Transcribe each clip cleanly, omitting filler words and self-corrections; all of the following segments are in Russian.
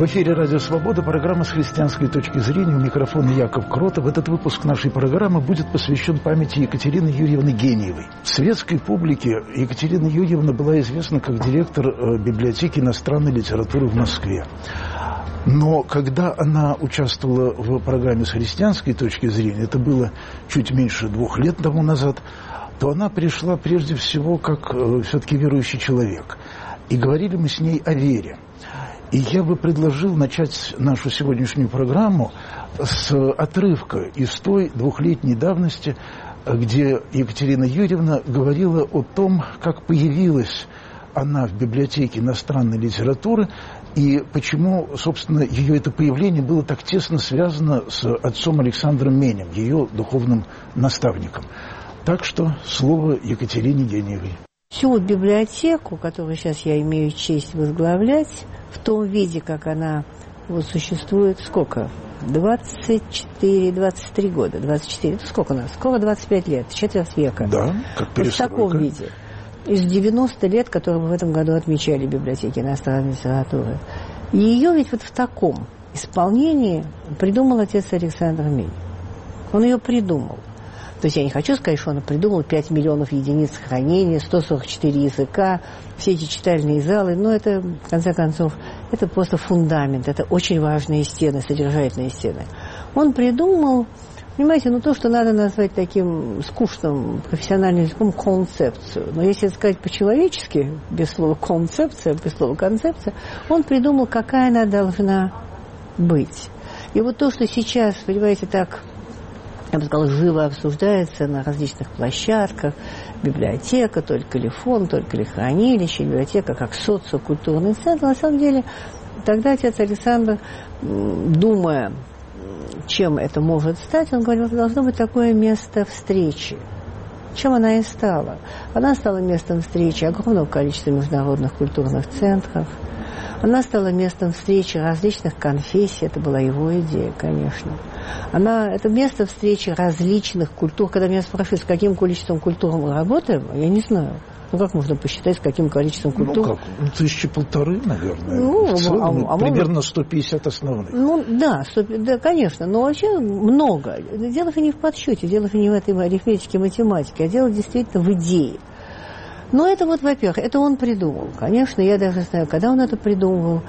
эфире «Радио Свобода», программа «С христианской точки зрения». У микрофона Яков Кротов. Этот выпуск нашей программы будет посвящен памяти Екатерины Юрьевны Гениевой. В светской публике Екатерина Юрьевна была известна как директор библиотеки иностранной литературы в Москве. Но когда она участвовала в программе «С христианской точки зрения», это было чуть меньше 2 лет тому назад, то она пришла прежде всего как все-таки верующий человек. И говорили мы с ней о вере. И я бы предложил начать нашу сегодняшнюю программу с отрывка из той 2-летней давности, где Екатерина Юрьевна говорила о том, как появилась она в библиотеке иностранной литературы и почему, собственно, ее это появление было так тесно связано с отцом Александром Менем, ее духовным наставником. Так что слово Екатерине Гениевой. Всю вот библиотеку, которую сейчас я имею честь возглавлять, в том виде, как она вот существует, сколько? 23 года. 24. Сколько у нас? Скоро 25 лет, четверть века. Да, как перестройка. Вот в таком виде. Из 90 лет, которые мы в этом году отмечали в библиотеке иностранной литературы. И ее ведь вот в таком исполнении придумал отец Александр Мень. Он ее придумал. То есть я не хочу сказать, что он придумал 5 миллионов единиц хранения, 144 языка, все эти читальные залы, но это, в конце концов, это просто фундамент, это очень важные стены, содержательные стены. Он придумал, понимаете, то, что надо назвать таким скучным профессиональным языком, концепцию. Но если сказать по-человечески, без слова концепция, без слова концепция, он придумал, какая она должна быть. И вот то, что сейчас, понимаете, так... я бы сказала, живо обсуждается на различных площадках. Библиотека, только ли фонд, только ли хранилище, библиотека как социокультурный центр. На самом деле, тогда отец Александр, думая, чем это может стать, он говорил, что должно быть такое место встречи. Чем она и стала. Она стала местом встречи огромного количества международных культурных центров. Она стала местом встречи различных конфессий. Это была его идея, конечно. Это место встречи различных культур. Когда меня спрашивают, с каким количеством культур мы работаем, я не знаю. Как можно посчитать, с каким количеством культур? 1500, наверное. В целом, примерно 150 основных. Да, конечно. Но вообще много. Дело же не в подсчете, дело же не в этой арифметике, математике, а дело действительно в идее. Но это вот, во-первых, это он придумал. Конечно, я даже знаю, когда он это придумывал,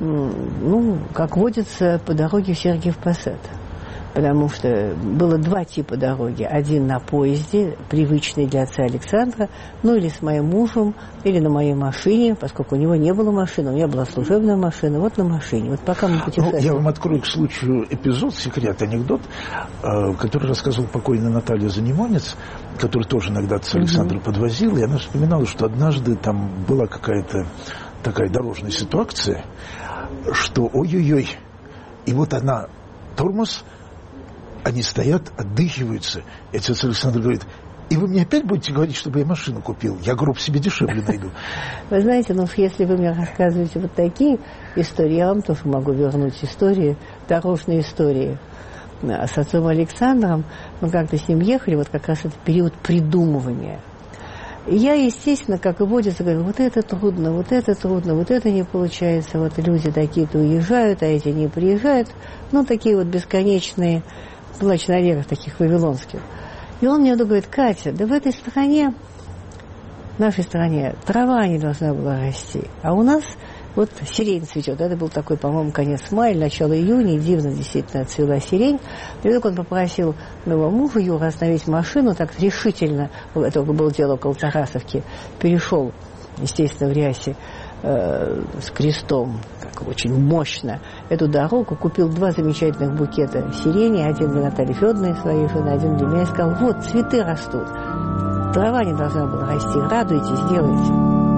как водится, по дороге в Сергиев-Посад. Потому что было 2 типа дороги. Один на поезде, привычный для отца Александра, или с моим мужем, или на моей машине, поскольку у него не было машины, у меня была служебная машина, вот на машине. Вот пока мы путешествовали. Я вам открою к случаю эпизод, секрет, анекдот, который рассказывал покойная Наталья Занимонец, который тоже иногда отца Александра подвозил, и она вспоминала, что однажды там была какая-то такая дорожная ситуация, что ой-ой-ой, и вот она, тормоз, они стоят, отдыхиваются. И отец Александр говорит, и вы мне опять будете говорить, чтобы я машину купил? Я гроб себе дешевле найду. Вы знаете, если вы мне рассказываете вот такие истории, я вам тоже могу вернуть истории, дорожные истории с отцом Александром. Мы как-то с ним ехали, вот как раз это период придумывания. И я, естественно, как и водится, говорю, вот это трудно, вот это не получается, вот люди такие-то уезжают, а эти не приезжают. Такие вот бесконечные плач на реках таких вавилонских. И он мне говорит, Катя, да в этой стране, в нашей стране, трава не должна была расти. А у нас вот сирень цветет. Это был такой, по-моему, конец мая, начало июня. Дивно действительно цвела сирень. И вдруг он попросил моего мужа Юру остановить машину так решительно. Это было дело около Тарасовки. Перешел, естественно, в рясе с крестом, как очень мощно, эту дорогу, купил 2 замечательных букета сирени, один для Натальи Федоровны, своей жены, один для меня, и сказал, вот, цветы растут, трава не должна была расти, радуйтесь, делайте.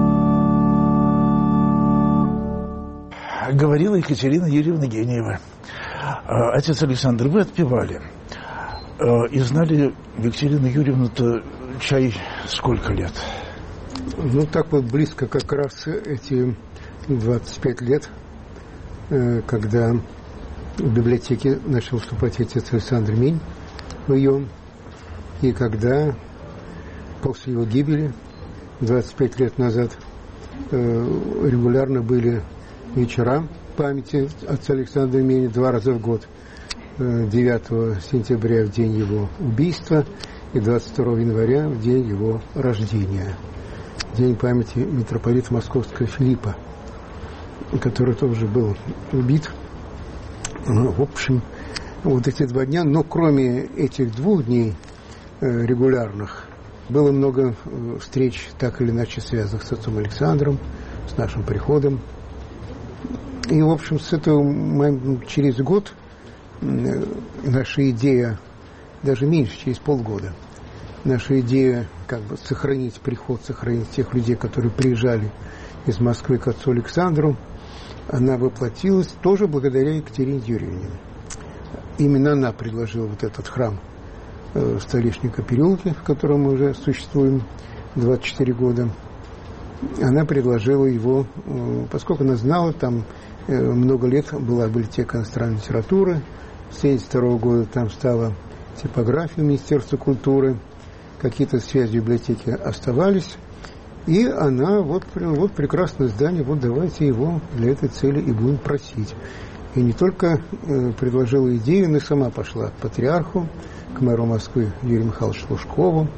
Говорила Екатерина Юрьевна Гениева. Отец Александр, вы отпевали. И знали Екатерину Юрьевну-то чай сколько лет? Так вот близко как раз эти 25 лет, когда в библиотеке начал вступать отец Александр Мень в ее, и когда после его гибели 25 лет назад регулярно были вечера памяти отца Александра Мени 2 раза в год. 9 сентября в день его убийства и 22 января в день его рождения. День памяти митрополита Московского Филиппа, который тоже был убит. В общем, вот эти 2 дня, но кроме этих 2 дней регулярных, было много встреч, так или иначе связанных с отцом Александром, с нашим приходом. И, в общем, с этого через год наша идея, даже меньше, через полгода, наша идея как бы сохранить приход, сохранить тех людей, которые приезжали из Москвы к отцу Александру, она воплотилась тоже благодаря Екатерине Юрьевне. Именно она предложила вот этот храм в Столешниковом переулке, в котором мы уже существуем 24 года. Она предложила его, поскольку она знала, там много лет была библиотека иностранной литературы, с 1972 года там стала типография Министерства культуры, какие-то связи в библиотеке оставались, и она, вот прекрасное здание, вот давайте его для этой цели и будем просить. И не только предложила идею, но и сама пошла к патриарху, к мэру Москвы Юрию Михайловичу Лужкову.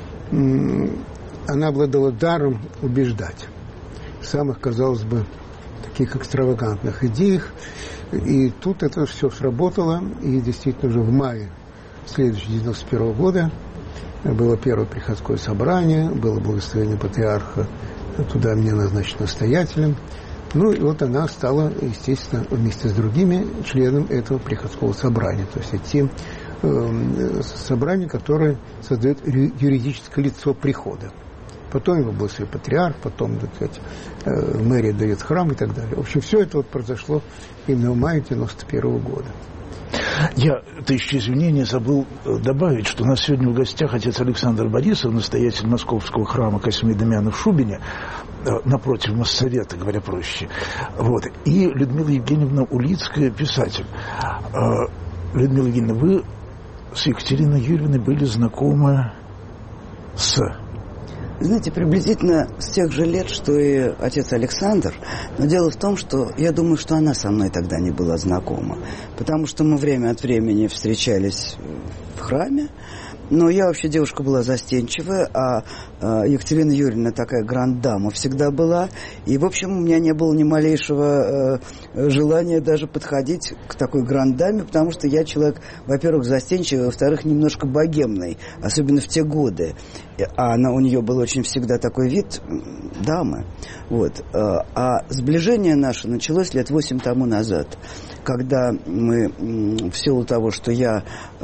Она обладала даром убеждать в самых, казалось бы, таких экстравагантных идеях. И тут это все сработало, и действительно уже в мае следующего 91 года было первое приходское собрание, было благословение патриарха, туда меня назначено настоятелем. Ну и вот она стала, естественно, вместе с другими членами этого приходского собрания, то есть тем собрания, которое создает юридическое лицо прихода. Потом его благословит патриарх, потом, так сказать, мэрия дает храм и так далее. В общем, все это вот произошло именно в мае 91 года. Я, тысячу извинений, забыл добавить, что у нас сегодня в гостях отец Александр Борисов, настоятель Московского храма Косьмы Дамиана в Шубине, напротив Моссовета, говоря проще. Вот. И Людмила Евгеньевна Улицкая, писатель. Людмила Евгеньевна, вы с Екатериной Юрьевной были знакомы с... Знаете, приблизительно с тех же лет, что и отец Александр. Но дело в том, что я думаю, что она со мной тогда не была знакома. Потому что мы время от времени встречались в храме. Но я вообще девушка была застенчивая, а Екатерина Юрьевна такая гранд-дама всегда была. И, в общем, у меня не было ни малейшего желания даже подходить к такой гранд-даме, потому что я человек, во-первых, застенчивый, во-вторых, немножко богемный, особенно в те годы. А у нее был очень всегда такой вид дамы. Вот. А сближение наше началось лет 8 тому назад, когда мы, в силу того, что я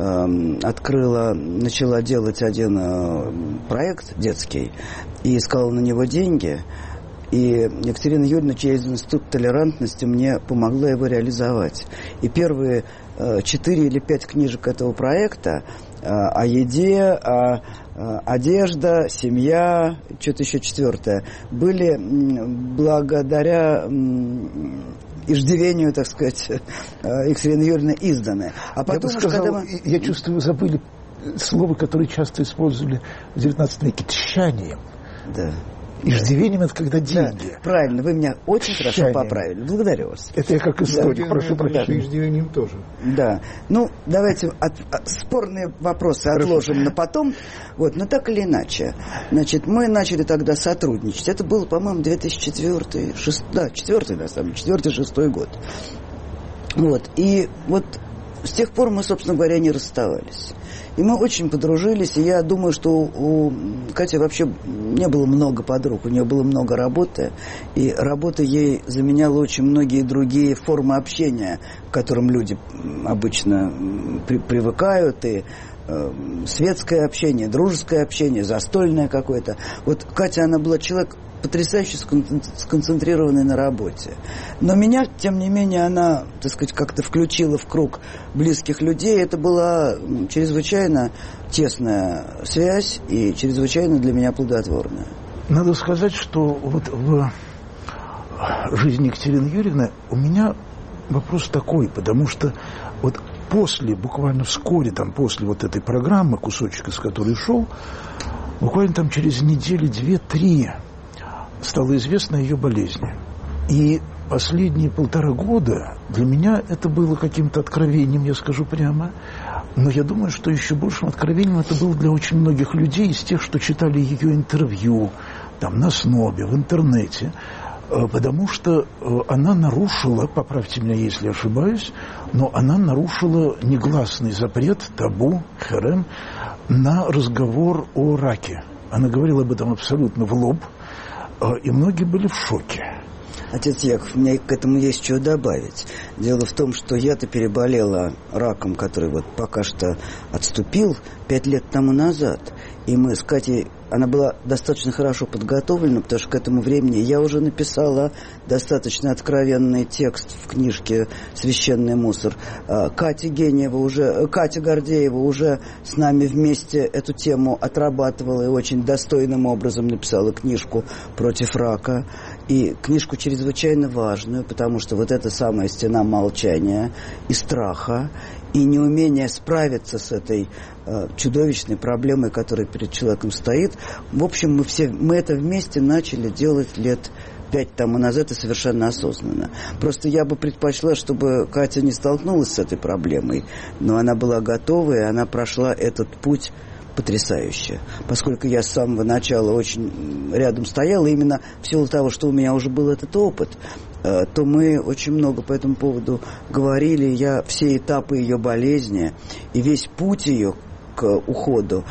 начала делать один проект детский и искала на него деньги, и Екатерина Юрьевна через Институт толерантности мне помогла его реализовать. И первые 4 или 5 книжек этого проекта о еде, одежда, семья, что-то еще 4, были благодаря иждивению, так сказать, Екатерины Юрьевны изданы. А потом, я чувствую, вы забыли слово, которое часто использовали в XIX веке, тщание. Да. Иждивением — это когда деньги. Да, правильно, вы меня очень хорошо поправили. Благодарю вас. Это я как историк, прошу прощения. Иждивением тоже. Да. Ну, давайте спорные вопросы отложим на потом. Вот, но так или иначе. Значит, мы начали тогда сотрудничать. Это было, по-моему, 2004-2006 год. Вот. И вот с тех пор мы, собственно говоря, не расставались. И мы очень подружились, и я думаю, что у Кати вообще не было много подруг, у нее было много работы, и работа ей заменяла очень многие другие формы общения, к которым люди обычно привыкают, и светское общение, дружеское общение, застольное какое-то. Вот Катя, она была человек потрясающе сконцентрированный на работе. Но меня, тем не менее, она, так сказать, как-то включила в круг близких людей. Это была чрезвычайно тесная связь и чрезвычайно для меня плодотворная. Надо сказать, что вот в жизни Екатерины Юрьевны у меня вопрос такой, потому что вот после, буквально вскоре, там, после вот этой программы, кусочек из которой шел, буквально там через недели 2-3 стало известно о ее болезни. И последние 1,5 года для меня это было каким-то откровением, я скажу прямо. Но я думаю, что еще большим откровением это было для очень многих людей из тех, что читали ее интервью там, на СНОБе, в интернете. Потому что она нарушила, поправьте меня, если ошибаюсь, но она нарушила негласный запрет, табу, херем, на разговор о раке. Она говорила об этом абсолютно в лоб, и многие были в шоке. Отец Яков, мне к этому есть что добавить. Дело в том, что я-то переболела раком, который вот пока что отступил 5 лет тому назад. И мы с Катей, она была достаточно хорошо подготовлена, потому что к этому времени я уже написала достаточно откровенный текст в книжке «Священный мусор». Катя Гордеева уже с нами вместе эту тему отрабатывала и очень достойным образом написала книжку «Против рака». И книжку чрезвычайно важную, потому что вот эта самая стена молчания и страха, и неумение справиться с этой чудовищной проблемой, которая перед человеком стоит. В общем, мы это вместе начали делать лет 5 тому назад и совершенно осознанно. Просто я бы предпочла, чтобы Катя не столкнулась с этой проблемой, но она была готова, и она прошла этот путь потрясающе. Поскольку я с самого начала очень рядом стояла, именно в силу того, что у меня уже был этот опыт, то мы очень много по этому поводу говорили. Я все этапы ее болезни и весь путь ее к уходу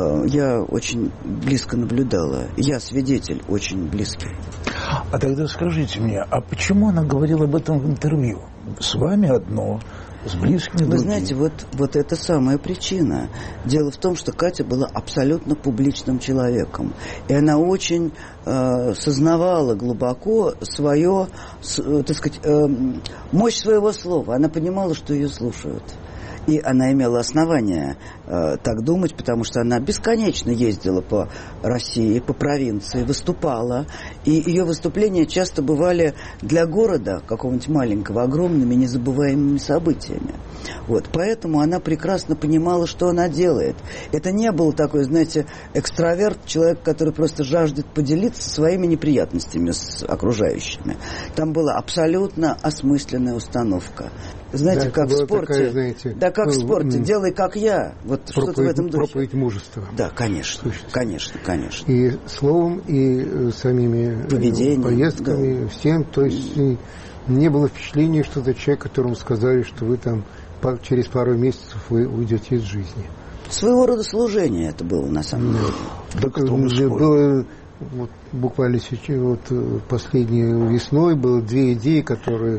я очень близко наблюдала. Я свидетель очень близкий. А тогда скажите мне, а почему она говорила об этом в интервью? С вами одно, с близкими другими. Вы знаете, вот это самая причина. Дело в том, что Катя была абсолютно публичным человеком. И она очень сознавала глубоко свое, так сказать, мощь своего слова. Она понимала, что ее слушают. И она имела основания так думать, потому что она бесконечно ездила по России, по провинции, выступала. И ее выступления часто бывали для города, какого-нибудь маленького, огромными, незабываемыми событиями. Вот. Поэтому она прекрасно понимала, что она делает. Это не был такой, знаете, экстраверт, человек, который просто жаждет поделиться своими неприятностями с окружающими. Там была абсолютно осмысленная установка. Знаете, да, как в спорте. Такая, знаете, да, как в спорте. Делай, как я. Вот что-то в этом духе. Проповедь мужества. Да, конечно. Конечно. И словом, и самими поездками, да. Всем. То есть не было впечатления, что это человек, которому сказали, что вы там через пару месяцев вы уйдете из жизни. Своего рода служение это было, на самом деле. Так было вот, буквально сейчас, вот, последней весной было 2 идеи, которые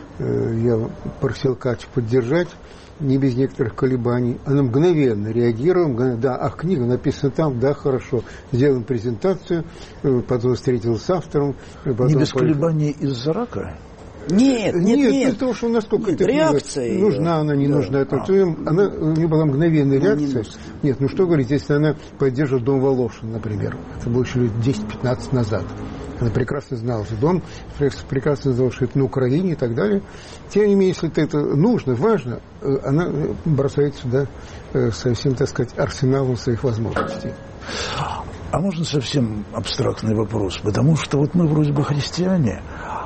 я просил Катю поддержать, не без некоторых колебаний. Она мгновенно реагировала, да, книга написана там, да, хорошо, сделаем презентацию, потом встретился с автором. Не без колебаний из-за рака? Нет. Из-за того, что настолько эта реакция нужна, она не нужна. Это, у нее была мгновенная реакция. Нет, ну что говорить, если она поддерживает Дом Волошин, например. Это было еще лет 10-15 назад. Она прекрасно знала, что Дом, прекрасно знала, что это на Украине и так далее. Тем не менее, если это нужно, важно, она бросает сюда со всем, так сказать, арсеналом своих возможностей. А можно совсем абстрактный вопрос? Потому что вот мы вроде бы христиане,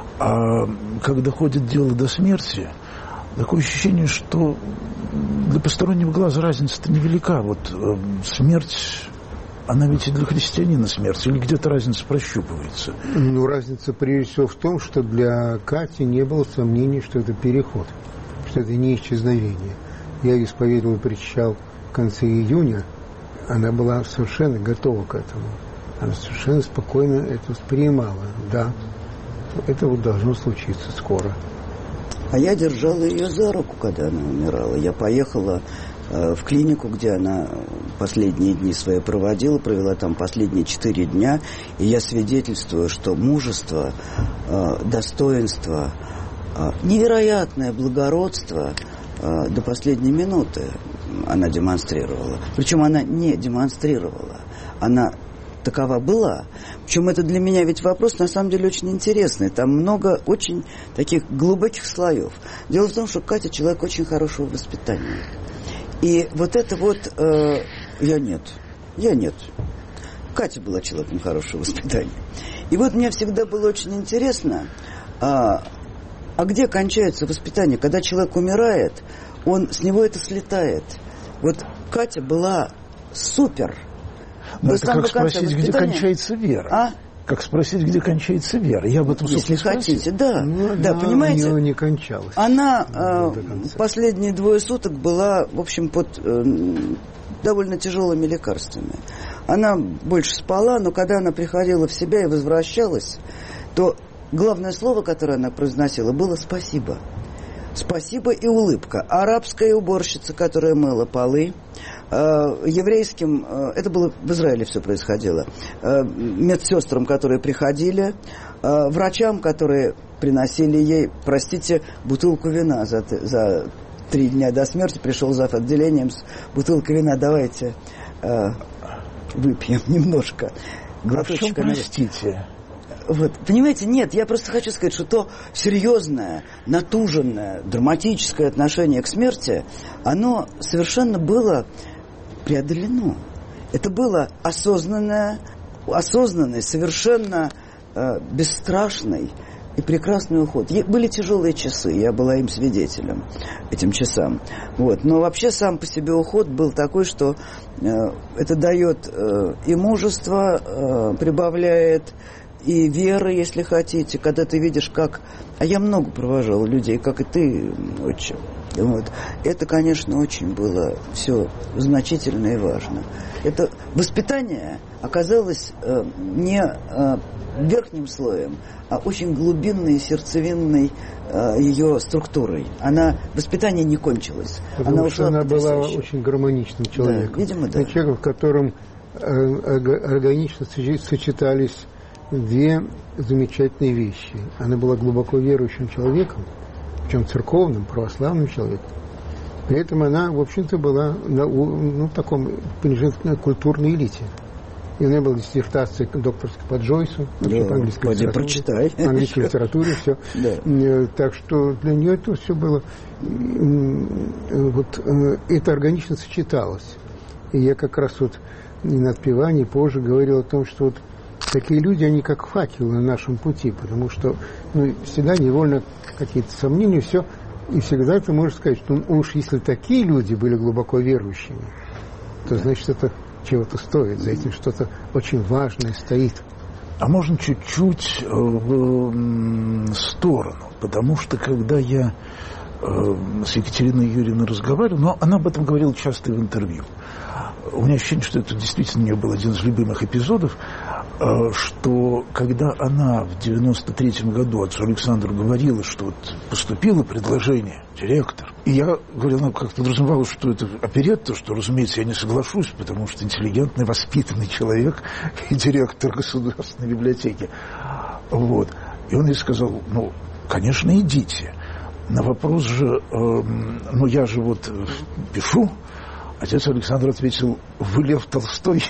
а когда доходит дело до смерти, такое ощущение, что для постороннего глаза разница-то невелика. Вот смерть, она ведь и для христианина смерть, или где-то разница прощупывается? Ну, разница прежде всего в том, что для Кати не было сомнений, что это переход, что это не исчезновение. Я исповедовал и причащал в конце июня, она была совершенно готова к этому. Она совершенно спокойно это воспринимала. Да, это вот должно случиться скоро. А я держала ее за руку, когда она умирала. Я поехала в клинику, где она последние дни свои провела там последние 4 дня. И я свидетельствую, что мужество, достоинство, невероятное благородство до последней минуты она демонстрировала. Причем она не демонстрировала. Она такова была. Причем это для меня ведь вопрос на самом деле очень интересный. Там много очень таких глубоких слоев. Дело в том, что Катя человек очень хорошего воспитания. И вот это вот я нет. Катя была человеком хорошего воспитания. И вот мне всегда было очень интересно, А где кончается воспитание? Когда человек умирает, с него это слетает. Вот Катя была супер. Но это как спросить, где кончается вера. А? Как спросить, где кончается вера. Я об этом, если хотите, да. Да, понимаете? У нее не кончалось. Она последние 2 суток была, в общем, под довольно тяжелыми лекарствами. Она больше спала, но когда она приходила в себя и возвращалась, то главное слово, которое она произносила, было «спасибо». Спасибо и улыбка. Арабская уборщица, которая мыла полы, еврейским, это было в Израиле все происходило, медсестрам, которые приходили, врачам, которые приносили ей, простите, бутылку вина за 3 дня до смерти, пришел зав. Отделением с бутылкой вина, давайте выпьем немножко. А в чем, простите? Вот. Понимаете, нет, я просто хочу сказать, что то серьезное, натуженное, драматическое отношение к смерти, оно совершенно было преодолено. Это было осознанный, совершенно бесстрашный и прекрасный уход. Были тяжелые часы, я была им свидетелем, этим часам. Вот. Но вообще сам по себе уход был такой, что это дает и мужество, прибавляет, и веры, если хотите, когда ты видишь, как... А я много провожала людей, как и ты, отче. Вот. Это, конечно, очень было все значительно и важно. Это воспитание оказалось не верхним слоем, а очень глубинной, сердцевинной ее структурой. Воспитание не кончилось. Потому что она была очень гармоничным человеком. Да, видимо, да. Человеком, в котором органично сочетались 2 замечательные вещи. Она была глубоко верующим человеком, причем церковным, православным человеком. При этом она, в общем-то, была в таком пониженной культурной элите. И у нее была диссертация докторская по Джойсу, по английской литературе. По английской литературе, все. Да. Так что для нее это все было... это органично сочеталось. И я как раз и на отпевании позже говорил о том, что такие люди, они как факелы на нашем пути, потому что всегда невольно какие-то сомнения, все, и всегда ты можешь сказать, что уж если такие люди были глубоко верующими, то значит это чего-то стоит, за этим что-то очень важное стоит. А можно чуть-чуть в сторону, потому что когда я с Екатериной Юрьевной разговаривал, но она об этом говорила часто в интервью, у меня ощущение, что это действительно у нее был один из любимых эпизодов, что когда она в 93-м году отцу Александру говорила, что поступило предложение, директор, и я говорил, как подразумевалось, что это оперетта, что, разумеется, я не соглашусь, потому что интеллигентный, воспитанный человек и директор государственной библиотеки. Вот. И он ей сказал, конечно, идите. На вопрос же, я же пишу. Отец Александр ответил, вы Лев Толстой?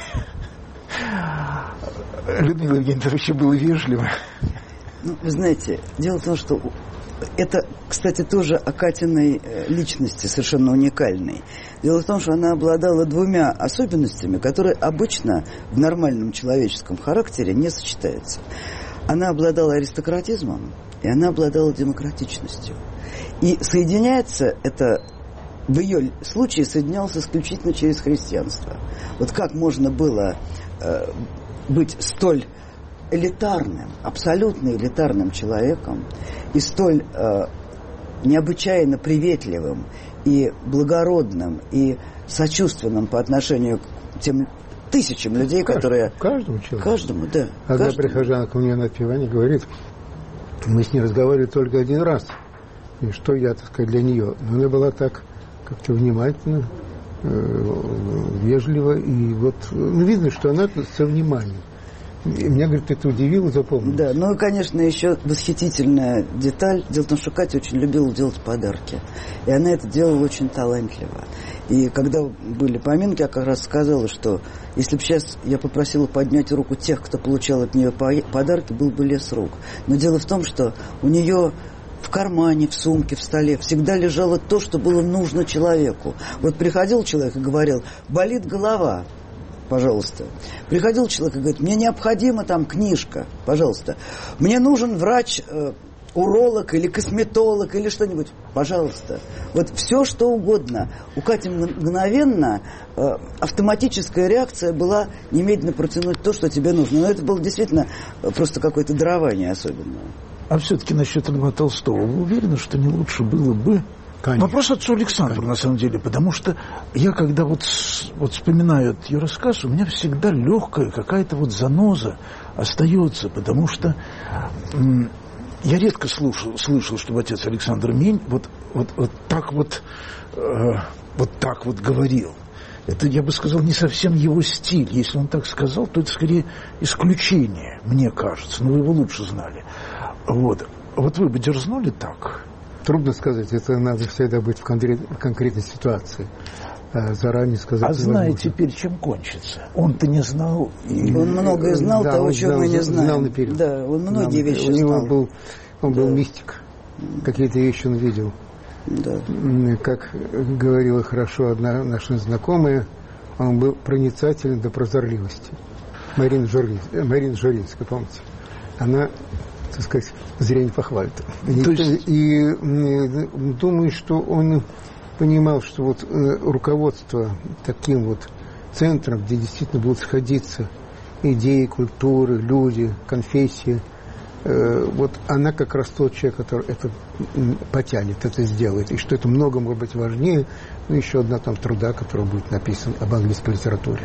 Людмила Евгеньевна вообще было вежливо. Вы знаете, дело в том, что это, кстати, тоже о Катиной личности, совершенно уникальной. Дело в том, что она обладала 2 особенностями, которые обычно в нормальном человеческом характере не сочетаются. Она обладала аристократизмом, и она обладала демократичностью. И соединяется это... В ее случае соединялось исключительно через христианство. Вот как можно было быть столь элитарным, абсолютно элитарным человеком и столь необычайно приветливым и благородным и сочувственным по отношению к тем тысячам людей, которые... Каждому человеку. Каждому, да. Одна прихожанка у меня на отпевании говорит, мы с ней разговаривали только 1 раз. И что я, так сказать, для нее? Но она была так как-то внимательно, вежливо, и видно, что она со вниманием. И меня, говорит, это удивило, запомнилось. Да, и, конечно, еще восхитительная деталь. Дело в том, что Катя очень любила делать подарки. И она это делала очень талантливо. И когда были поминки, я как раз сказала, что если бы сейчас я попросила поднять руку тех, кто получал от нее подарки, был бы лес рук. Но дело в том, что у нее... в кармане, в сумке, в столе всегда лежало то, что было нужно человеку. Приходил человек и говорил, болит голова, пожалуйста. Приходил человек и говорит, мне необходима там книжка, пожалуйста. Мне нужен врач уролог или косметолог или что-нибудь. Пожалуйста. Вот все, что угодно. У Кати мгновенно автоматическая реакция была немедленно протянуть то, что тебе нужно. Но это было действительно просто какое-то дарование особенное. А все-таки насчет Льва Толстого. Вы уверены, что не лучше было бы... Конечно. Вопрос отцу Александру, конечно. На самом деле, потому что я, когда вот вспоминаю этот ее рассказ, у меня всегда легкая какая-то вот заноза остается, потому что я редко слышал, чтобы отец Александр Мень вот так вот говорил. Это, я бы сказал, не совсем его стиль. Если он так сказал, то это скорее исключение, мне кажется. Но вы его лучше знали. Вот вы бы дерзнули так? Трудно сказать, это надо всегда быть в конкретной ситуации. Заранее сказать невозможно. Зная теперь, чем кончится. Он-то не знал. Он многое знал, да, того, чего мы не знаем. Знал наперед. Да, он многие вещи знал. Он был мистик. Какие-то вещи он видел. Да. Как говорила хорошо одна наша знакомая, он был проницателен до прозорливости. Марина Журинская, помните? Она, так сказать, зря не похвалит. И думаю, что он понимал, что вот руководство таким вот центром, где действительно будут сходиться идеи, культуры, люди, конфессии, вот она как раз тот человек, который это потянет, это сделает. И что это много, может быть, важнее, еще одна там труда, которая будет написана об английской литературе.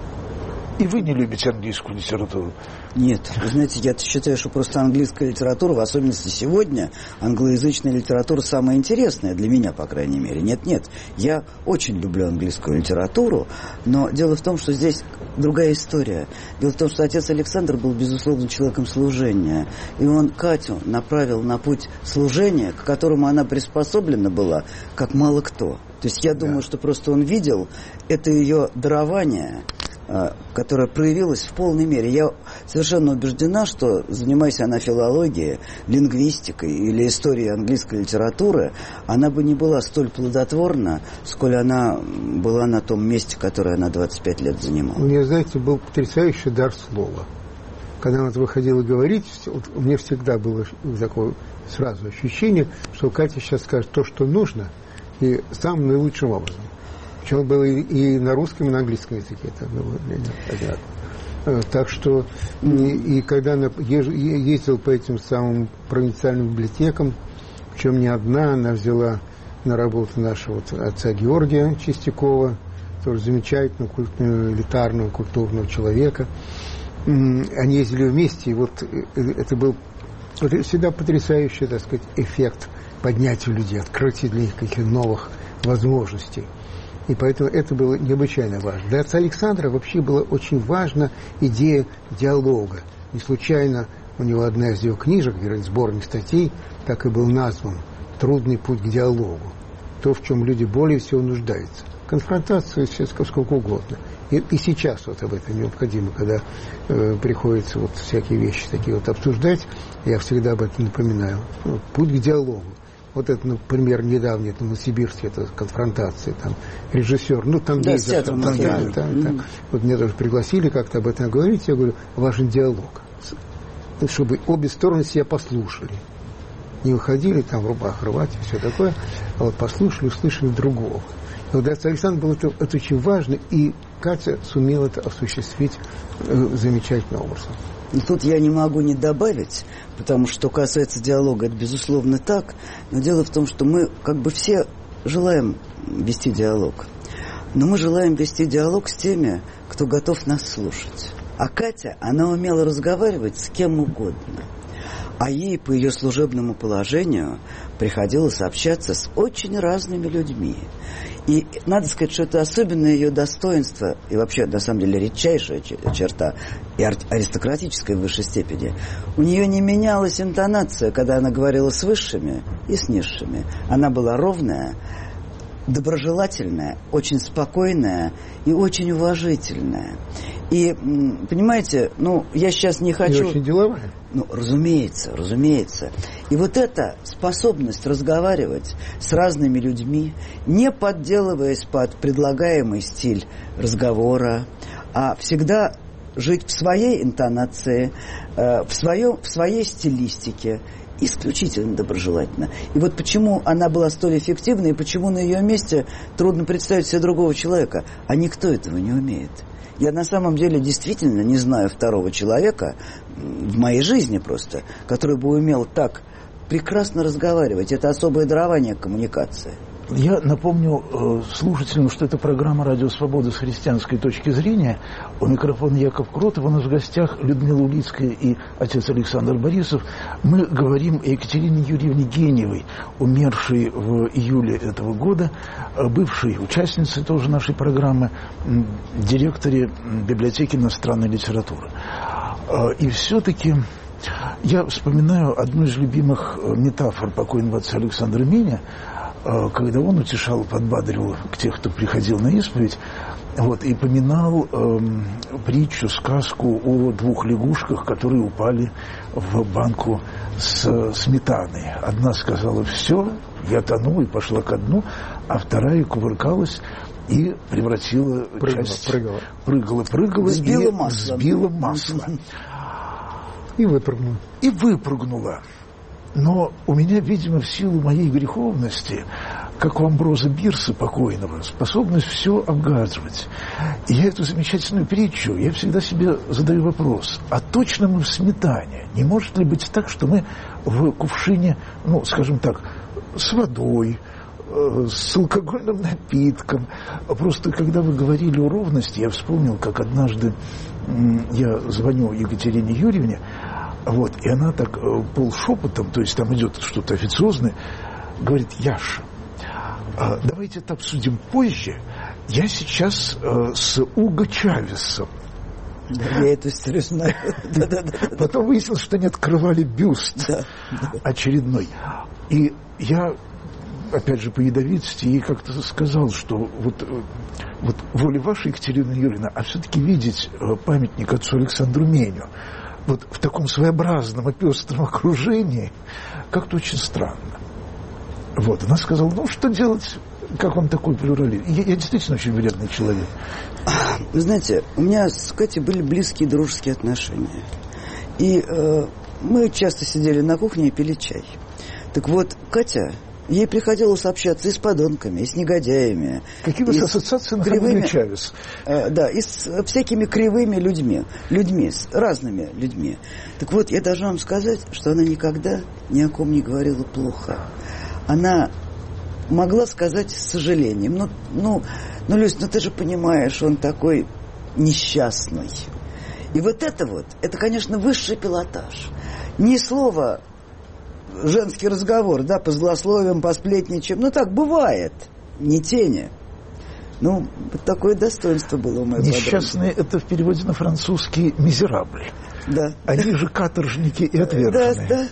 И вы не любите английскую литературу? Нет. Вы знаете, я считаю, что просто английская литература, в особенности сегодня, англоязычная литература самая интересная для меня, по крайней мере. Нет. Я очень люблю английскую литературу, но дело в том, что здесь другая история. Дело в том, что отец Александр был, безусловно, человеком служения. И он Катю направил на путь служения, к которому она приспособлена была, как мало кто. То есть я думаю, что просто он видел это ее дарование, которая проявилась в полной мере. Я совершенно убеждена, что, занимаясь она филологией, лингвистикой или историей английской литературы, она бы не была столь плодотворна, сколь она была на том месте, которое она 25 лет занимала. У нее, знаете, был потрясающий дар слова. Когда она выходила говорить, у меня всегда было такое сразу ощущение, что Катя сейчас скажет то, что нужно, и самым наилучшим образом. Причем было и на русском, и на английском языке. Это было понятно. Так что, и когда она ездила по этим самым провинциальным библиотекам, причем не одна, она взяла на работу нашего отца Георгия Чистякова, тоже замечательного, элитарного, культурного человека. Они ездили вместе, и вот это был всегда потрясающий, так сказать, эффект поднятия людей, открытия для них каких-то новых возможностей. И поэтому это было необычайно важно. Для отца Александра вообще была очень важна идея диалога. Не случайно у него одна из его книжек, сборник статей, так и был назван «Трудный путь к диалогу». То, в чем люди более всего нуждаются. Конфронтация, сколько угодно. И сейчас вот об этом необходимо, когда приходится вот всякие вещи такие вот обсуждать, я всегда об этом напоминаю. Путь к диалогу. Вот это, например, недавний, это Новосибирске, это конфронтация, там, режиссер, там да, есть... Вот меня тоже пригласили как-то об этом говорить, я говорю, важен диалог, чтобы обе стороны себя послушали. Не уходили там в рубах рвать и все такое, а вот послушали, услышали другого. И вот для отца Александра было это очень важно, и Катя сумела это осуществить замечательным образом. И тут я не могу не добавить, потому что касается диалога, это безусловно так, но дело в том, что мы как бы все желаем вести диалог. Но мы желаем вести диалог с теми, кто готов нас слушать. А Катя, она умела разговаривать с кем угодно. А ей по ее служебному положению приходилось общаться с очень разными людьми. И надо сказать, что это особенное ее достоинство, и вообще, на самом деле, редчайшая черта, и аристократическая в высшей степени. У нее не менялась интонация, когда она говорила с высшими и с низшими. Она была ровная, доброжелательная, очень спокойная и очень уважительная. И, понимаете, я сейчас не хочу... И очень деловая. Разумеется. И вот эта способность разговаривать с разными людьми, не подделываясь под предлагаемый стиль разговора, а всегда жить в своей интонации, в своей стилистике исключительно доброжелательна. И вот почему она была столь эффективна, и почему на ее месте трудно представить себе другого человека, а никто этого не умеет. Я на самом деле действительно не знаю второго человека в моей жизни просто, который бы умел так прекрасно разговаривать. Это особое дарование коммуникации. Я напомню слушателям, что это программа «Радио Свобода» с христианской точки зрения. У микрофона Яков Кротов, у нас в гостях Людмила Улицкая и отец Александр Борисов. Мы говорим о Екатерине Юрьевне Геньевой, умершей в июле этого года, бывшей участницей тоже нашей программы, директоре библиотеки иностранной литературы. И все-таки я вспоминаю одну из любимых метафор покойного отца Александра Меня, когда он утешал, подбадривал тех, кто приходил на исповедь, вот, и поминал притчу, сказку о двух лягушках, которые упали в банку с сметаной. Одна сказала: «Все, я тону», и пошла ко дну, а вторая кувыркалась и превратила часть... Прыгала. Сбила масло. И выпрыгнула. Но у меня, видимо, в силу моей греховности, как у Амброза Бирса покойного, способность все обгаживать. И я эту замечательную притчу, я всегда себе задаю вопрос: а точно мы в сметане? Не может ли быть так, что мы в кувшине, ну, скажем так, с водой, с алкогольным напитком? Просто когда вы говорили о ровности, я вспомнил, как однажды я звоню Екатерине Юрьевне, вот, и она так полшепотом, то есть там идет что-то официозное, говорит: «Яша, давайте это обсудим позже. Я сейчас с Уго Чавесом». Да, я эту историю знаю. Потом выяснилось, что они открывали бюст очередной. И я, опять же, по ядовитости, ей как-то сказал, что вот воля ваша, Екатерина Юрьевна, а все-таки видеть памятник отцу Александру Меню вот в таком своеобразном и пестром окружении как-то очень странно. Вот, она сказала: ну, что делать, как он такой плюралист? Я действительно очень вредный человек. Вы знаете, у меня с Катей были близкие дружеские отношения. И мы часто сидели на кухне и пили чай. Так вот, Катя, ей приходилось общаться и с подонками, и с негодяями. Какие у вас ассоциации на фамилию Чавес? Да, и с всякими кривыми людьми, с разными людьми. Так вот, я должна вам сказать, что она никогда ни о ком не говорила плохо. Она могла сказать с сожалением: ну, Люсь, ты же понимаешь, он такой несчастный. И вот, это, конечно, высший пилотаж. Ни слова... женский разговор, да, по злословиям, по сплетничам. Ну, так бывает. Не тени. Ну, вот такое достоинство было у моей подруги. Несчастные — это в переводе на французский «мизерабли». Да. Они же каторжники и отверженные.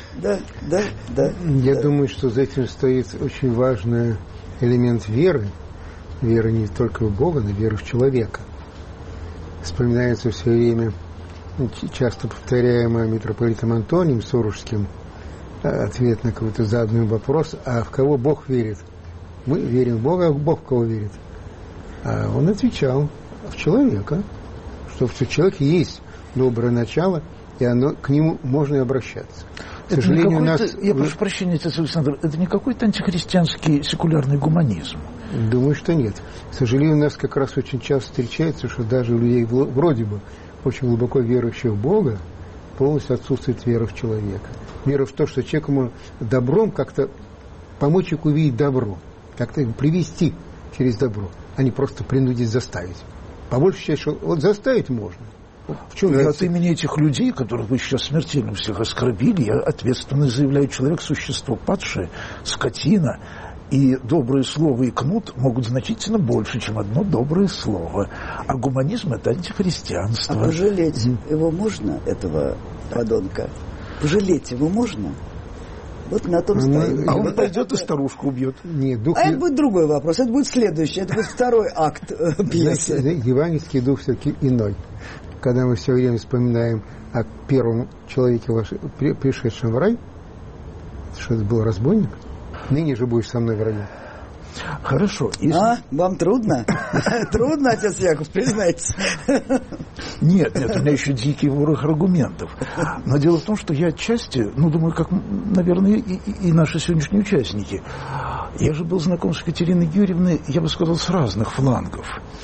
Да. Я думаю, что за этим стоит очень важный элемент веры. Веры не только в Бога, но веры в человека. Вспоминается все время часто повторяемый митрополитом Антонием Сурожским ответ на какой-то заданный вопрос: а в кого Бог верит? Мы верим в Бога, а Бог в кого верит? А он отвечал: в человека, что в человеке есть доброе начало, и к нему можно и обращаться. К сожалению, я прошу прощения, отец Александр, это не какой-то антихристианский секулярный гуманизм? Думаю, что нет. К сожалению, у нас как раз очень часто встречается, что даже у людей вроде бы очень глубоко верующих в Бога полностью отсутствует вера в человека. Вера в то, что человеку можно добром как-то помочь ему увидеть добро, как-то привести через добро, а не просто принудить, заставить. По большей части, что вот заставить можно. В чем от имени этих людей, которых вы сейчас смертельно всех оскорбили, я ответственно заявляю: человек — существо падшее, скотина, и доброе слово и кнут могут значительно больше, чем одно доброе слово. А гуманизм — это антихристианство. А пожалеть его можно, этого подонка? Пожалеть его можно? Вот на том стоит. А он пойдет и старушку убьет. Нет, это будет другой вопрос. Это будет следующий. Это будет второй акт пьесы. Евангельский дух все-таки иной. Когда мы все время вспоминаем о первом человеке, пришедшем в рай, что это был разбойник, ныне же будешь со мной в раю. Хорошо. Вам трудно? Трудно, отец Яков, признайтесь. Нет, у меня еще дикий ворох аргументов. Но дело в том, что я отчасти, думаю, как, наверное, и наши сегодняшние участники, я же был знаком с Екатериной Юрьевной, я бы сказал, с разных флангов.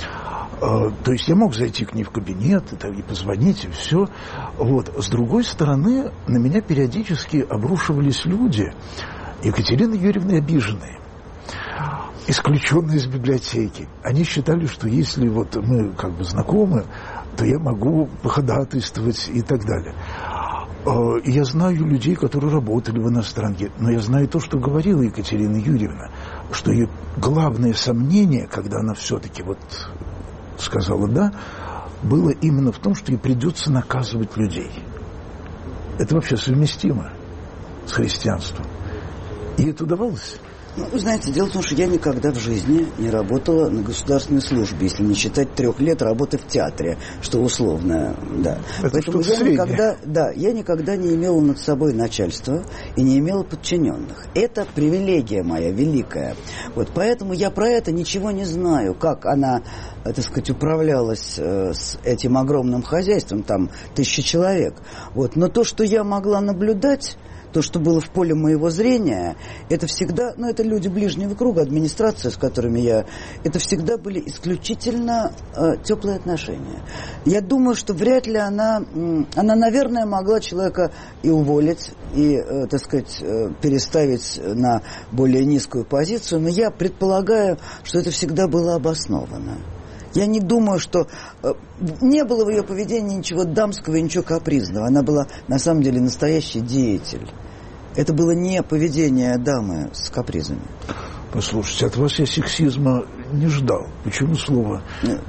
То есть я мог зайти к ней в кабинет и позвонить, и все. Вот. С другой стороны, на меня периодически обрушивались люди, Екатерина Юрьевна обиженные, исключенные из библиотеки. Они считали, что если вот мы как бы знакомы, то я могу походатайствовать и так далее. И я знаю людей, которые работали в иностранке, но я знаю то, что говорила Екатерина Юрьевна, что ее главное сомнение, когда она все-таки вот сказала «да», было именно в том, что ей придется наказывать людей. Это вообще совместимо с христианством. И это удавалось? Вы знаете, дело в том, что я никогда в жизни не работала на государственной службе, если не считать 3 лет работы в театре, что условно, да. Это поэтому я никогда не имела над собой начальства и не имела подчиненных. Это привилегия моя великая. Вот поэтому я про это ничего не знаю, как она, так сказать, управлялась с этим огромным хозяйством, там 1000 человек. Вот. Но то, что я могла наблюдать, то, что было в поле моего зрения, это всегда, это люди ближнего круга, администрация, с которыми я, это всегда были исключительно теплые отношения. Я думаю, что вряд ли она, наверное, могла человека и уволить, и, так сказать, переставить на более низкую позицию, но я предполагаю, что это всегда было обосновано. Я не думаю, что не было в ее поведении ничего дамского и ничего капризного. Она была, на самом деле, настоящий деятель. Это было не поведение дамы с капризами. Послушайте, от вас я сексизма не ждал. Почему слово?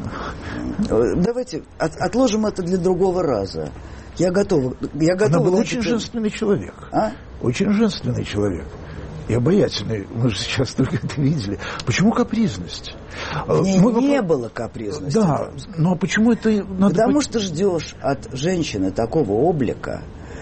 Давайте отложим это для другого раза. Я готова. Она была очень женственный человек. Очень женственный человек. И обаятельный. Мы же сейчас только это видели. Почему капризность? В ней не было капризности. Да, но почему это надо... Потому что ждешь от женщины такого облика,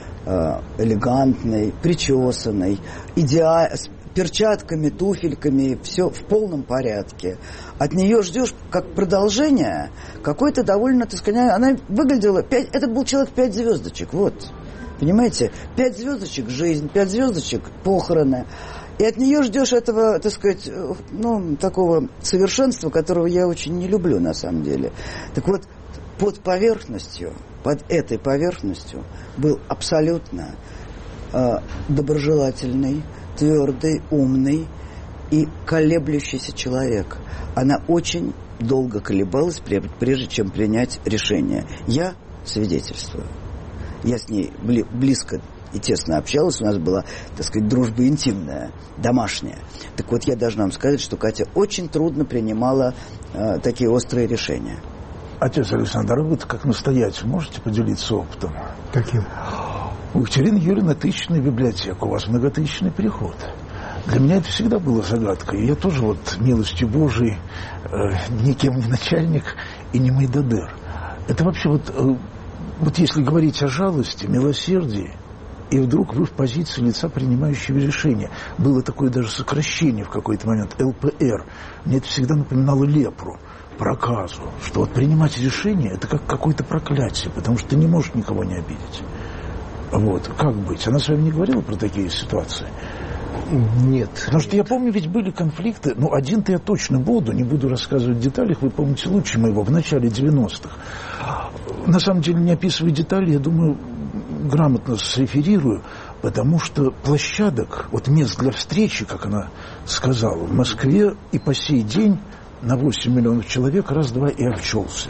элегантной, причесанной, с перчатками, туфельками, все в полном порядке. От нее ждешь как продолжение какой-то довольно, так сказать, она выглядела... Это был человек 5 звездочек, вот. Понимаете? 5 звездочек жизнь, 5 звездочек похороны. И от нее ждешь этого, так сказать, такого совершенства, которого я очень не люблю на самом деле. Так вот, под этой поверхностью был абсолютно доброжелательный, твердый, умный и колеблющийся человек. Она очень долго колебалась, прежде чем принять решение. Я свидетельствую. Я с ней близко и тесно общалась, у нас была, так сказать, дружба интимная, домашняя. Так вот, я должна вам сказать, что Катя очень трудно принимала такие острые решения. Отец Александр, вы как настоятель можете поделиться опытом? Каким? У Екатерины Юрьевны 1000-я библиотека, у вас многотысячный приход. Для меня это всегда было загадкой. Я тоже милостью Божией никем не начальник и не майдадер. Это вообще вот если говорить о жалости, милосердии, и вдруг вы в позиции лица, принимающего решения. Было такое даже сокращение в какой-то момент, ЛПР. Мне это всегда напоминало лепру, проказу, что принимать решение – это как какое-то проклятие, потому что ты не можешь никого не обидеть. Как быть? Она с вами не говорила про такие ситуации? Нет. Потому что я помню, ведь были конфликты, один-то я точно не буду рассказывать в деталях, вы помните лучше моего, в начале 90-х. На самом деле, не описывая детали, я думаю, грамотно среферирую, потому что площадок, мест для встречи, как она сказала, в Москве и по сей день на 8 миллионов человек раз-два и обчелся.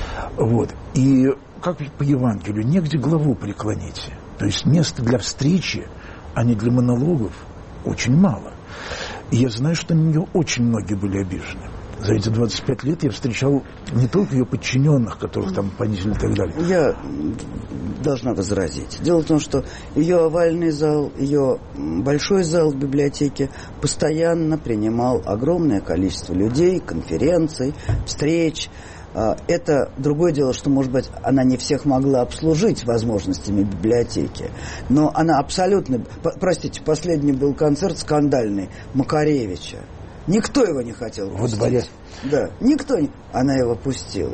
И как по Евангелию, негде главу преклонить. То есть места для встречи, а не для монологов, очень мало. И я знаю, что на нее очень многие были обижены. За эти 25 лет я встречал не только ее подчиненных, которых там понизили и так далее. Я должна возразить. Дело в том, что ее овальный зал, ее большой зал в библиотеке постоянно принимал огромное количество людей, конференций, встреч. Это другое дело, что, может быть, она не всех могла обслужить возможностями библиотеки, но она абсолютно... Простите, последний был концерт скандальный Макаревича. Никто его не хотел пустить. Во дворе? Да, никто не... Она его пустила.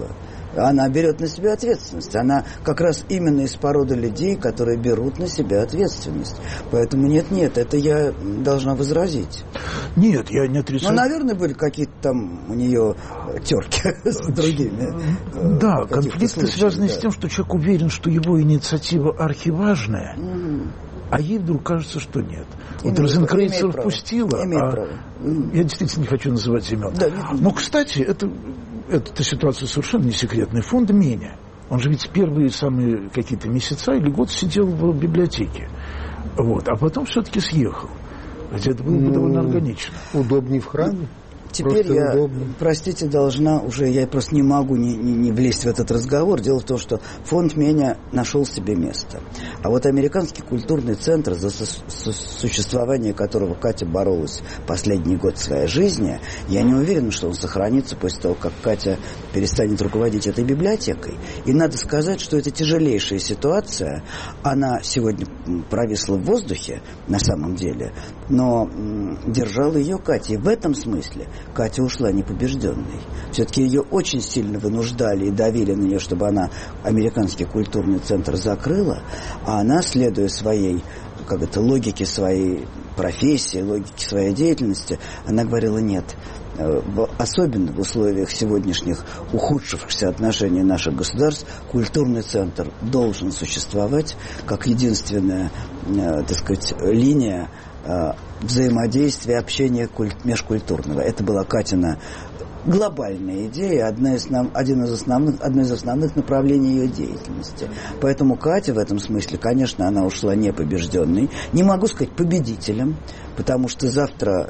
Она берет на себя ответственность. Она как раз именно из породы людей, которые берут на себя ответственность. Поэтому нет, это я должна возразить. Нет, я не отрицаю. Ну, наверное, были какие-то там у нее терки с другими. Да, конфликты связаны с тем, что человек уверен, что его инициатива архиважная, а ей вдруг кажется, что нет. Вот Розенкрейцер впустила, я действительно не хочу называть имен. Да, но, кстати, эта ситуация совершенно не секретная. Фонд Меня, он же ведь первые самые какие-то месяца или год сидел в библиотеке. Вот, а потом все-таки съехал. Хотя это было бы довольно органично. Удобнее в храме. Теперь я, простите, должна уже, я просто не могу не влезть в этот разговор. Дело в том, что фонд Меня нашел себе место. А вот Американский культурный центр, за существование которого Катя боролась последний год своей жизни, я не уверен, что он сохранится после того, как Катя перестанет руководить этой библиотекой. И надо сказать, что это тяжелейшая ситуация. Она сегодня провисла в воздухе, на самом деле, но держала ее Катя. И в этом смысле Катя ушла непобежденной. Все-таки ее очень сильно вынуждали и давили на нее, чтобы она Американский культурный центр закрыла, а она, следуя своей, логике своей профессии, логике своей деятельности, она говорила нет. Особенно в условиях сегодняшних ухудшившихся отношений наших государств, культурный центр должен существовать как единственная, линия взаимодействия, общения межкультурного. Это была Катина глобальная идея, одно из основных направлений ее деятельности. Поэтому Катя в этом смысле, конечно, она ушла непобежденной. Не могу сказать победителем, потому что завтра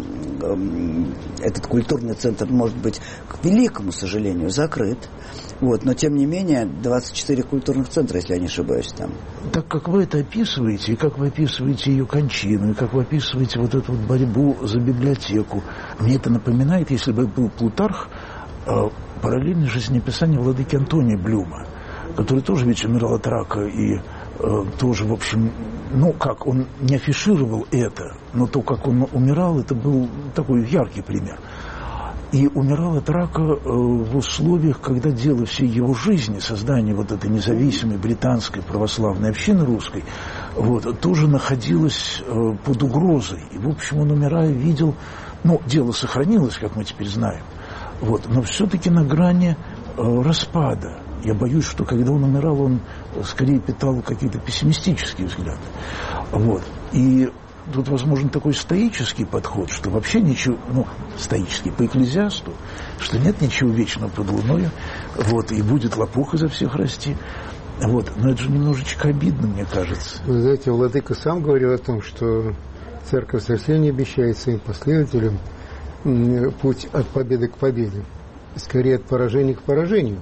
этот культурный центр может быть, к великому сожалению, закрыт. Вот, но, тем не менее, 24 культурных центра, если я не ошибаюсь, там. Так как вы это описываете, и как вы описываете ее кончину, и как вы описываете вот эту вот борьбу за библиотеку, мне это напоминает, если бы был Плутарх, параллельное жизнеописание владыки Антония Блюма, который тоже ведь умирал от рака, и тоже, в общем, он не афишировал это, но то, как он умирал, это был такой яркий пример. И умирал от рака в условиях, когда дело всей его жизни, создание вот этой независимой британской православной общины русской, тоже находилось под угрозой. И, в общем, он, умирая, видел, дело сохранилось, как мы теперь знаем, но все-таки на грани распада. Я боюсь, что когда он умирал, он скорее питал какие-то пессимистические взгляды. И тут возможен такой стоический подход, что вообще ничего, стоический по Экклезиасту, что нет ничего вечного под луною, и будет лопух изо всех расти. Но это же немножечко обидно, мне кажется. Вы знаете, владыка сам говорил о том, что церковь совсем не обещает своим последователям путь от победы к победе, скорее от поражения к поражению.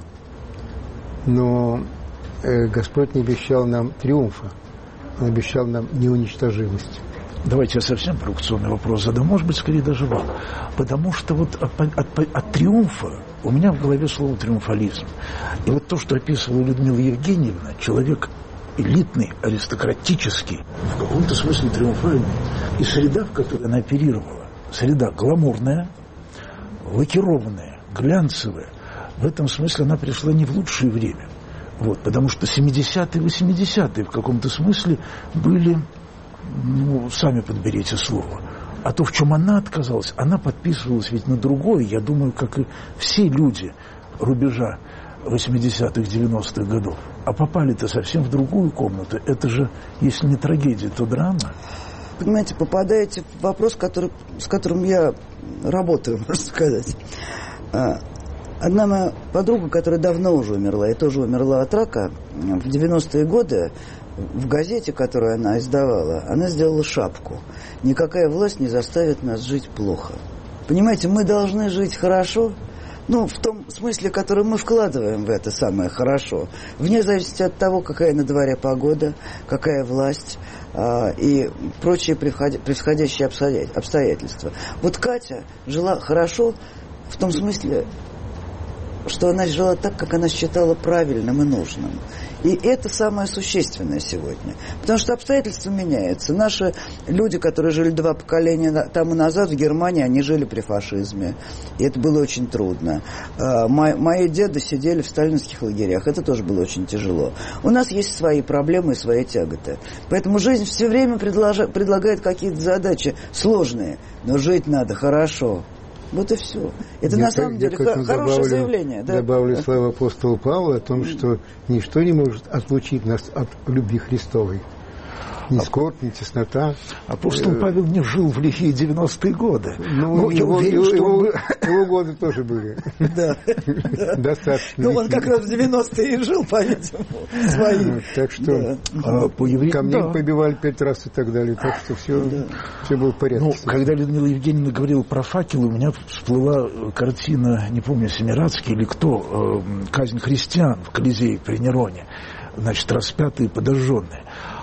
Но Господь не обещал нам триумфа, Он обещал нам неуничтожимость. Давайте я совсем провокационный вопрос задам, может быть, скорее даже вам. Потому что от триумфа у меня в голове слово триумфализм. И то, что описывала Людмила Евгеньевна, человек элитный, аристократический, в каком-то смысле триумфальный. И среда, в которой она оперировала, среда гламурная, лакированная, глянцевая, в этом смысле она пришла не в лучшее время. Потому что 70-е, 80-е в каком-то смысле были... сами подберите слово. А то, в чем она отказалась, она подписывалась ведь на другое, я думаю, как и все люди рубежа 80-х, 90-х годов. А попали-то совсем в другую комнату. Это же, если не трагедия, то драма. Понимаете, попадаете в вопрос, с которым я работаю, можно сказать. Одна моя подруга, которая давно уже умерла, и тоже умерла от рака, в 90-е годы в газете, которую она издавала, она сделала шапку. Никакая власть не заставит нас жить плохо. Понимаете, мы должны жить хорошо, в том смысле, который мы вкладываем в это самое хорошо, вне зависимости от того, какая на дворе погода, какая власть и прочие превосходящие обстоятельства. Катя жила хорошо в том смысле, что она жила так, как она считала правильным и нужным. И это самое существенное сегодня. Потому что обстоятельства меняются. Наши люди, которые жили 2 поколения тому назад в Германии, они жили при фашизме. И это было очень трудно. Мои деды сидели в сталинских лагерях. Это тоже было очень тяжело. У нас есть свои проблемы и свои тяготы. Поэтому жизнь все время предлагает какие-то задачи сложные. Но жить надо хорошо. Вот и все. Это на самом деле хорошее заявление. Да? Добавлю слова апостола Павла о том, что ничто не может отлучить нас от любви Христовой. Ни скорбь, ни теснота. Апостол Павел не жил в лихие 90-е годы. Ну, его годы тоже были. Да. Достаточно. Ну, он как раз в 90-е и жил, по-видимому, свои. Так что камней побивали 5 раз и так далее. Так что все было в порядке. Ну, когда Людмила Евгеньевна говорила про факелы, у меня всплыла картина, не помню, Семирадский или кто, «Казнь христиан» в Колизее при Нероне. Значит, распятые, подожженные.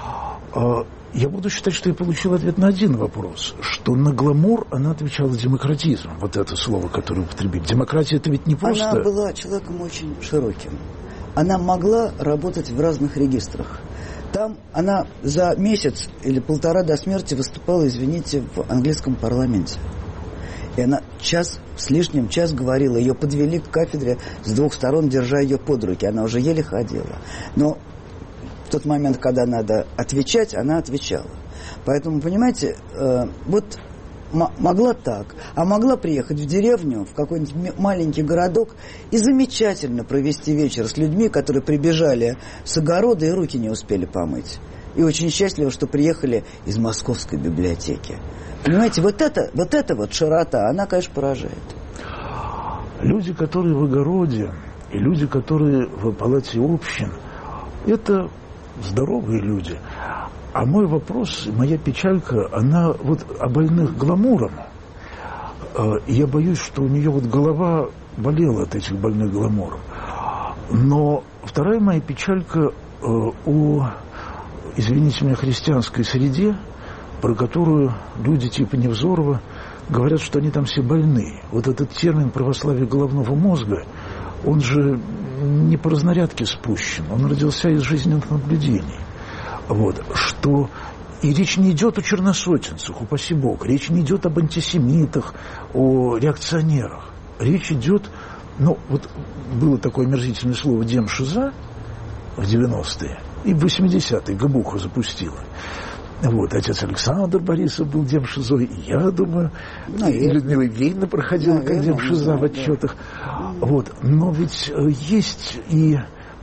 Я буду считать, что я получил ответ на один вопрос, что на гламур она отвечала демократизмом. Вот это слово, которое употребили. Демократия — это ведь не просто... Она была человеком очень широким. Она могла работать в разных регистрах. Там она за месяц или полтора до смерти выступала, извините, в английском парламенте. И она час с лишним говорила. Ее подвели к кафедре с 2 сторон, держа ее под руки. Она уже еле ходила. Но в тот момент, когда надо отвечать, она отвечала. Поэтому, понимаете, вот могла так, а могла приехать в деревню, в какой-нибудь маленький городок и замечательно провести вечер с людьми, которые прибежали с огорода и руки не успели помыть. И очень счастливы, что приехали из Московской библиотеки. Понимаете, вот эта широта, она, конечно, поражает. Люди, которые в огороде, и люди, которые в палате общин, это здоровые люди. А мой вопрос, моя печалька, она вот о больных гламуром. Я боюсь, что у нее вот голова болела от этих больных гламуром. Но вторая моя печалька о, извините меня, христианской среде, про которую люди типа Невзорова говорят, что они там все больные. Вот этот термин православия головного мозга, он же не по разнарядке спущен, он родился из жизненных наблюдений. Вот, что и речь не идет о черносотенцах, упаси Бог, речь не идет об антисемитах, о реакционерах. Речь идет, ну, вот было такое омерзительное слово «демшиза» в 90-е, и в 80-е Габуха запустила. Вот, отец Александр Борисов был демшизой, и я думаю, и Людмила Евгеньевна проходила как демшиза в отчетах. Вот, но ведь есть и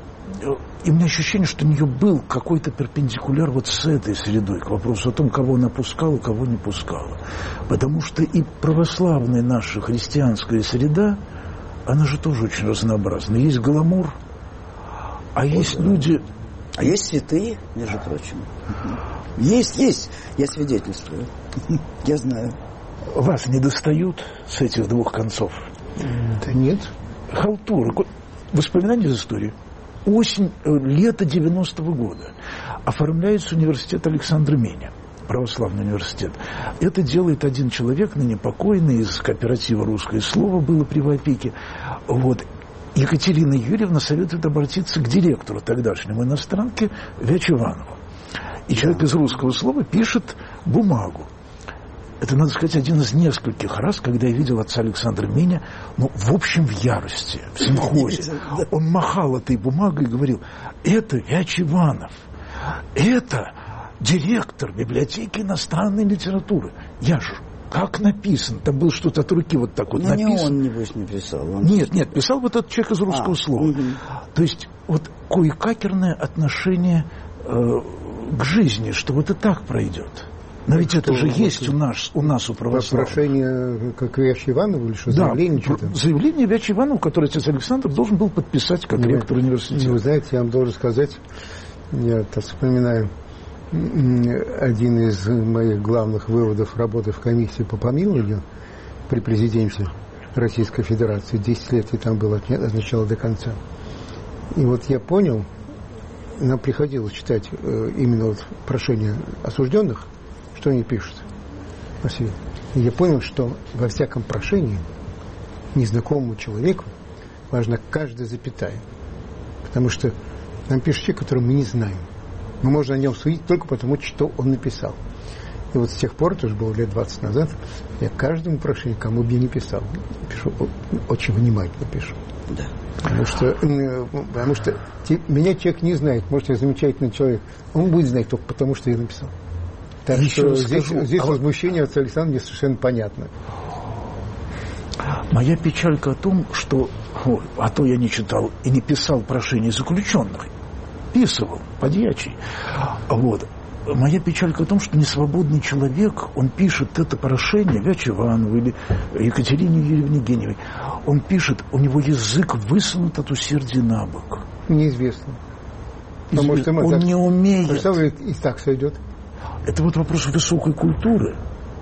у меня ощущение, что у нее был какой-то перпендикуляр вот с этой средой к вопросу о том, кого она пускала, кого не пускала. Потому что и православная наша христианская среда, она же тоже очень разнообразна. Есть гламур, а есть люди... А есть святые, между прочим. Есть. Я свидетельствую. Я знаю. Вас не достают с этих 2 концов? Да нет. Халтура. Воспоминания из истории. Осень, лето 90-го года. Оформляется университет Александра Меня, православный университет. Это делает один человек, ныне покойный, из кооператива «Русское слово» было при ВАПИКе. Вот. Екатерина Юрьевна советует обратиться к директору тогдашнему иностранке Вячеванову. И человек из «Русского слова» пишет бумагу. Это, надо сказать, один из нескольких раз, когда я видел отца Александра Меня, ну, в общем, в ярости, в симхозе. Он махал этой бумагой и говорил: это Вячеванов, это директор библиотеки иностранной литературы. Я же, как написано, там было что-то от руки вот так вот написано. Не он, небось, не писал. Нет, писал вот этот человек из «Русского слова». То есть вот кое-какерное отношение к жизни, что вот и так пройдет. Но ведь это же есть у нас, у православных. Прошение как Вячеванова или что? Заявление? Да, заявление Вячеванова, которое отец Александр должен был подписать как ректор университета. Вы знаете, я вам должен сказать, я так вспоминаю, один из моих главных выводов работы в комиссии по помилованию при президенте Российской Федерации. 10 лет я там был от начала до конца. И вот я понял, нам приходилось читать именно вот прошения осужденных, что они пишут. И я понял, что во всяком прошении незнакомому человеку важна каждая запятая. Потому что нам пишет человек, которого мы не знаем. Мы можем о нем судить только потому, что он написал. И вот с тех пор, это уже было лет 20 назад, я каждому прошению, кому бы я не писал, пишу, очень внимательно пишу. Да. Потому что меня человек не знает. Может, я замечательный человек. Он будет знать только потому, что я написал. Так что здесь возмущение от Александра мне совершенно понятно. Моя печалька о том, что... а то я не читал и не писал прошений заключенных. Писывал, подьячий. Вот. Моя печалька о том, что несвободный человек, он пишет это прошение Вяче Иванову или Екатерине Юрьевне Геньевой. Он пишет, у него язык высунут от усердия на бок. Неизвестно. Потому что он не умеет. Представляет, и так сойдет. Это вот вопрос высокой культуры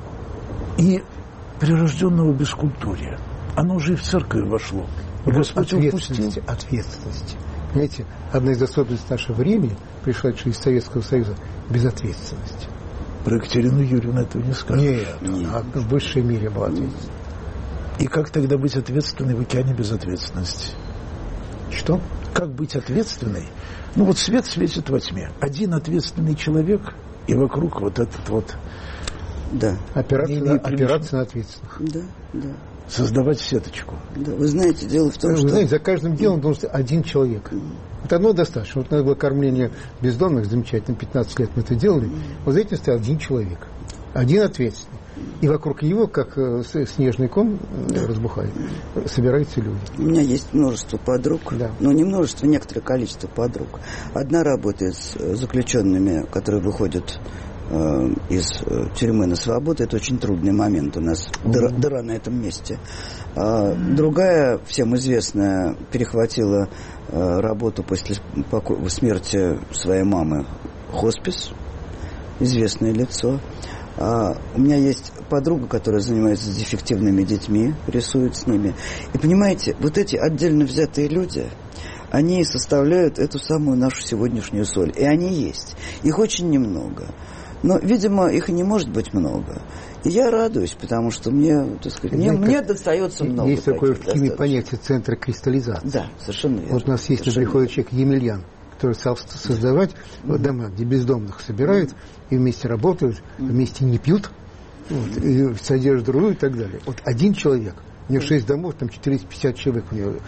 и прирожденного бескультурия. Оно уже и в церковь вошло. Господь упустил. Ответственности. Понимаете, одна из особенностей нашего времени, пришедшая из Советского Союза, безответственность. Про Екатерину Юрьевну этого не скажешь. Нет. В высшей мере была ответственность. И как тогда быть ответственной в океане безответственности? Что? Как быть ответственной? Ну вот свет светит во тьме. Один ответственный человек, и вокруг вот этот вот... Да. Опираться на ответственных. Да. Создавать сеточку. Да, вы знаете, дело в том, что... Вы знаете, за каждым делом должен быть один человек. Вот одно достаточно. Вот на было кормление бездомных, замечательно, 15 лет мы это делали. Вот за этим стоял один человек. Один ответственный. И вокруг него, как снежный ком разбухает, собираются люди. У меня есть множество подруг. Да. Ну, не множество, некоторое количество подруг. Одна работает с заключенными, которые выходят из тюрьмы на свободу. Это очень трудный момент. У нас дыра на этом месте. Другая, всем известная, перехватила работу после смерти своей мамы. Хоспис. Известное лицо. У меня есть подруга, которая занимается с дефективными детьми, рисует с ними. И понимаете, вот эти отдельно взятые люди, они составляют эту самую нашу сегодняшнюю соль. И они есть. Их очень немного. Но, видимо, их и не может быть много. И я радуюсь, потому что мне, так сказать, мне достается много. Есть такое в химии понятие центра кристаллизации. Да, совершенно верно. Вот у нас есть, приходит человек Емельян, который стал создавать дома, где бездомных собирают, и вместе работают, вместе не пьют, вот, и содержат другую и так далее. Вот один человек, у него 6 домов, там 450 человек у него.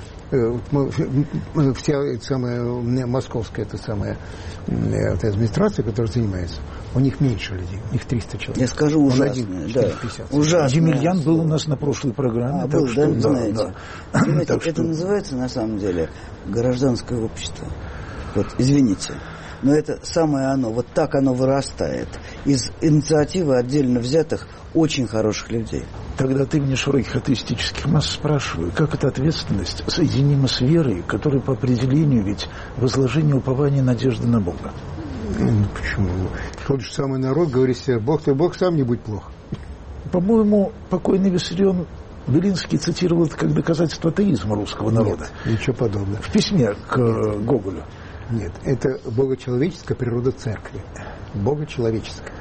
Вся эта самая московская администрация, которая занимается, у них меньше людей, у них 300 человек. Я скажу ужасно. Ужасно. Емельян был у нас на прошлой программе. Был, да, вы знаете. Это называется, на самом деле, гражданское общество. Вот, извините. Но это самое оно. Вот так оно вырастает. Из инициативы отдельно взятых очень хороших людей. Тогда ты мне широких атеистических масс спрашиваю, как эта ответственность соединима с верой, которая по определению ведь возложение упования надежды на Бога? Почему? Тот же самый народ говорит себе, Бог твой Бог, сам не будь плох. По-моему, покойный Виссарион Белинский цитировал это как доказательство атеизма русского народа. Нет, ничего подобного. В письме к Гоголю. Нет, это богочеловеческая природа церкви. Богочеловеческая.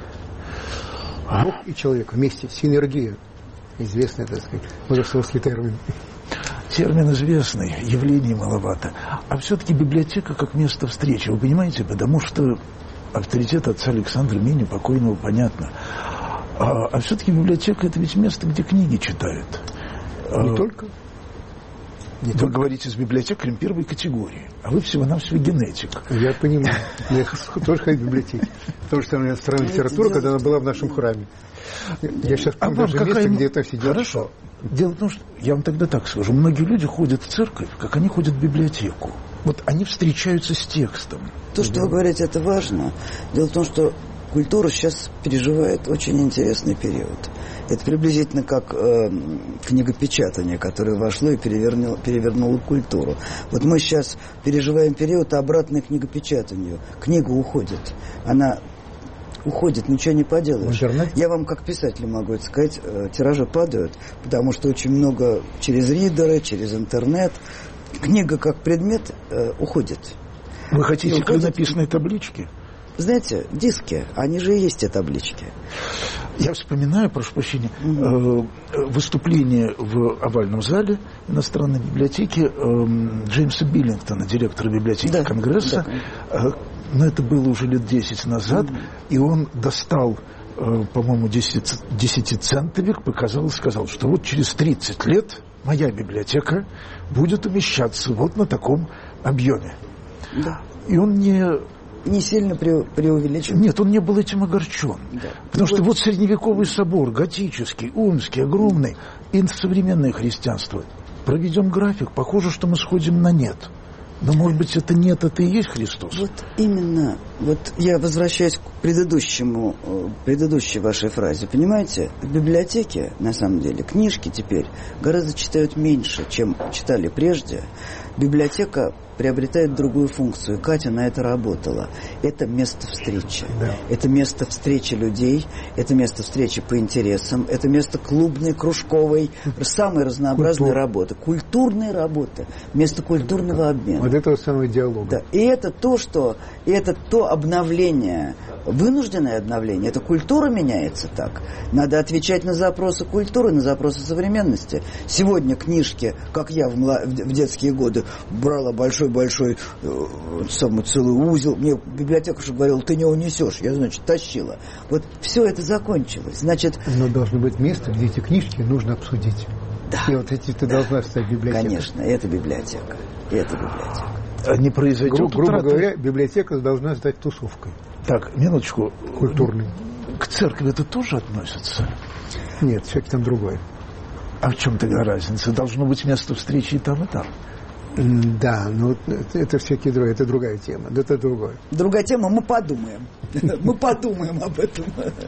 Бог и человек вместе, синергия. Известный, так сказать, богословский термин. Термин известный, явлений маловато. А все-таки библиотека как место встречи. Вы понимаете, потому что авторитет отца Александра Мини, покойного, понятно. А все-таки библиотека — это ведь место, где книги читают. Не только. Вы говорите с библиотекарем первой категории, а вы всего-навсего генетик. Я понимаю. Я тоже ходил в библиотеке. То же самое иностранная литература, когда она была в нашем храме. Я сейчас помню даже место, где это сидел. Хорошо. Дело в том, что я вам тогда так скажу. Многие люди ходят в церковь, как они ходят в библиотеку. Вот они встречаются с текстом. То, что вы говорите, это важно. Дело в том, что культура сейчас переживает очень интересный период. Это приблизительно как книгопечатание, которое вошло и перевернуло культуру. Вот мы сейчас переживаем период обратный книгопечатанию. Книга уходит. Она уходит, ничего не поделаешь. Я вам как писатель могу это сказать, тиражи падают, потому что очень много через ридеры, через интернет. Книга как предмет уходит. Вы хотите клинописной таблички? знаете, диски, они же и есть те таблички. Я вспоминаю, прошу прощения, выступление в овальном зале иностранной библиотеки Джеймса Биллингтона, директора библиотеки Конгресса. Да. Но это было уже лет 10 назад, и он достал, по-моему, 10-центовик, показал и сказал, что вот через 30 лет моя библиотека будет умещаться вот на таком объеме. Да. И он не сильно преувеличен. Нет, он не был этим огорчен. Да. Потому что вот средневековый собор, готический, омский, огромный, и современное христианство. Проведем график, похоже, что мы сходим на нет. Но, может быть, это нет, это и есть Христос. Вот именно, вот я возвращаюсь к предыдущей вашей фразе. Понимаете, в библиотеке, на самом деле, книжки теперь гораздо читают меньше, чем читали прежде. Библиотека приобретает другую функцию. Катя на это работала. Это место встречи. Да. Это место встречи людей, это место встречи по интересам, это место клубной, кружковой, самой разнообразной работы. Культурной работы. Место культурного обмена. Вот этого самого диалога. Да. И это то обновление, вынужденное обновление. Эта культура меняется так. Надо отвечать на запросы культуры, на запросы современности. Сегодня книжки, как я в детские годы брала большой целый узел. Мне библиотекарша говорила, ты не унесешь. Я, значит, тащила. Вот все это закончилось. Значит... Но должно быть место, где эти книжки нужно обсудить. Да. И вот эти ты должна стать библиотекой. Конечно, это библиотека. Не произойдет грубо говоря, библиотека должна стать тусовкой. Так, минуточку. Культурной. К церкви это тоже относится? Нет, все-таки там другое. А в чем тогда разница? Должно быть место встречи и там, и там. Да, но это всякие другие, это другая тема. Это другое. Другая тема, мы подумаем. Мы подумаем об этом.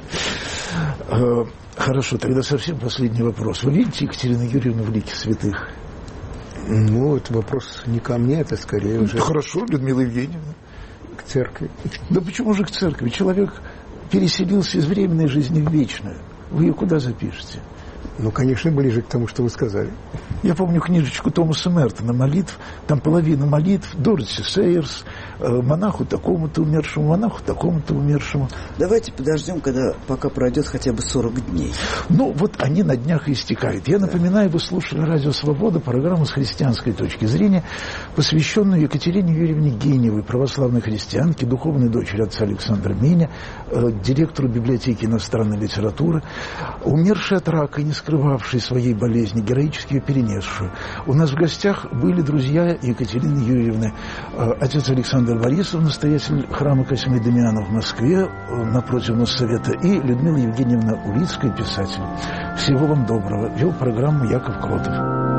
Хорошо, тогда совсем последний вопрос. Вы видите Екатерину Юрьевну в лике святых? Ну, это вопрос не ко мне, это скорее уже... Хорошо, Людмила Евгеньевна. К церкви. Да почему же к церкви? Человек переселился из временной жизни в вечную. Вы ее куда запишете? Ну, конечно, ближе к тому, что вы сказали. Я помню книжечку Томаса Мертона «Молитв». Там половина молитв Дороти Сейерс, монаху такому-то умершему, монаху такому-то умершему. Давайте подождем, пока пройдет хотя бы 40 дней. Ну, вот они на днях и истекают. Я напоминаю, вы слушали «Радио Свобода», программу с христианской точки зрения, посвященную Екатерине Юрьевне Геньевой, православной христианке, духовной дочери отца Александра Меня, директору библиотеки иностранной литературы, умершей от рака и не скрывавшей своей болезни, героически ее перенесшую. У нас в гостях были друзья Екатерины Юрьевны, отец Александр Борисов, настоятель храма Косьмы Дамиана в Москве, напротив Моссовета, и Людмила Евгеньевна Улицкая, писатель. Всего вам доброго. Вел программу Яков Кротов.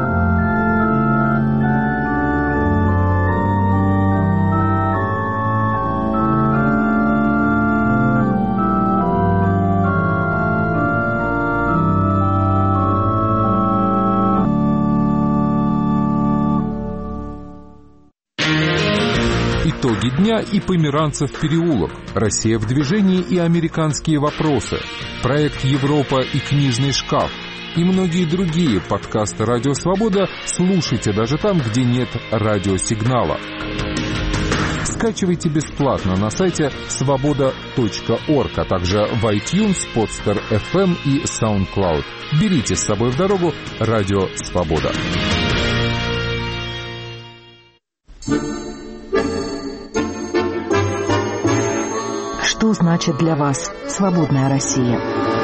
Итоги дня и Померанцев переулок, Россия в движении и американские вопросы, проект Европа и книжный шкаф и многие другие подкасты «Радио Свобода» слушайте даже там, где нет радиосигнала. Скачивайте бесплатно на сайте svoboda.org, а также в iTunes, Podster FM и SoundCloud. Берите с собой в дорогу «Радио Свобода». Что значит для вас свободная Россия?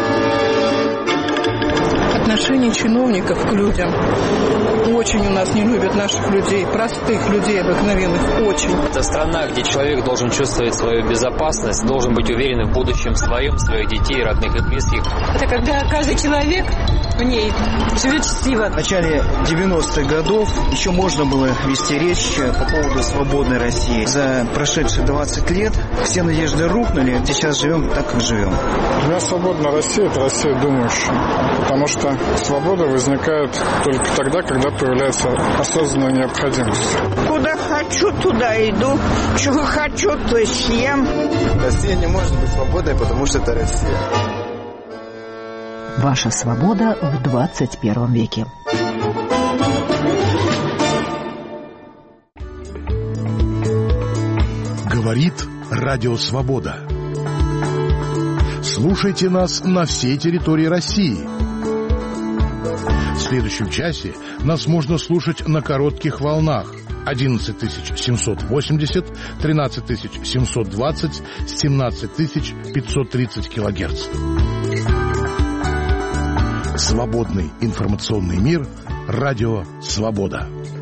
Отношение чиновников к людям. Очень у нас не любят наших людей, простых людей обыкновенных, очень. Это страна, где человек должен чувствовать свою безопасность, должен быть уверен в будущем своем, своих детей, родных и близких. Это когда каждый человек в ней живет счастливо. В начале 90-х годов еще можно было вести речь по поводу свободной России. За прошедшие 20 лет все надежды рухнули, сейчас живем так, как живем. Для меня свободная Россия – это Россия думающая, потому что свобода возникает только тогда, когда появляется осознанная необходимость. Куда хочу, туда иду. Чего хочу, то съем. Россия не может быть свободной, потому что это Россия. Ваша свобода в 21 веке. Говорит Радио «Свобода». Слушайте нас на всей территории России. В следующем часе нас можно слушать на коротких волнах 11780, 13720, 17530 килогерц. Свободный информационный мир. Радио «Свобода».